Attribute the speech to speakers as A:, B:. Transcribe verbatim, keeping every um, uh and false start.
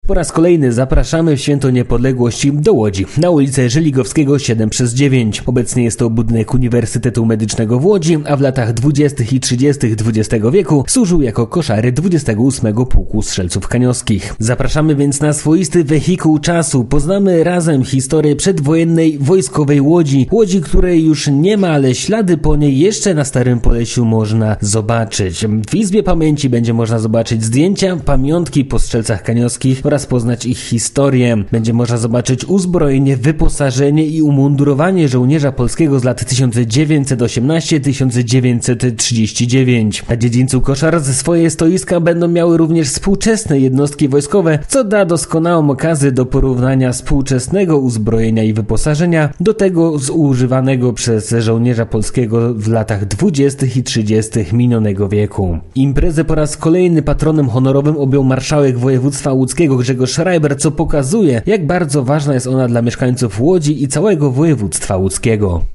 A: Po raz kolejny zapraszamy w Święto Niepodległości do Łodzi, na ulicę Żeligowskiego siedem przez dziewięć. Obecnie jest to budynek Uniwersytetu Medycznego w Łodzi, a w latach dwudziestych i trzydziestych dwudziestego wieku służył jako koszary dwudziestego ósmego Pułku Strzelców Kaniowskich. Zapraszamy więc na swoisty wehikuł czasu. Poznamy razem historię przedwojennej wojskowej Łodzi. Łodzi, której już nie ma, ale ślady po niej jeszcze na Starym Polesiu można zobaczyć. W Izbie Pamięci będzie można zobaczyć zdjęcia, pamiątki po Strzelcach Kaniowskich oraz poznać ich historię. Będzie można zobaczyć uzbrojenie, wyposażenie i umundurowanie żołnierza polskiego z lat tysiąc dziewięćset osiemnasty do tysiąc dziewięćset trzydziestego dziewiątego. Na dziedzińcu Koszar ze swoje stoiska będą miały również współczesne jednostki wojskowe, co da doskonałą okazję do porównania współczesnego uzbrojenia i wyposażenia do tego zużywanego przez żołnierza polskiego w latach dwudziestych i trzydziestych minionego wieku. Imprezę po raz kolejny patronem honorowym objął marszałek województwa łódzkiego Grzegorz Schreiber, co pokazuje, jak bardzo ważna jest ona dla mieszkańców Łodzi i całego województwa łódzkiego.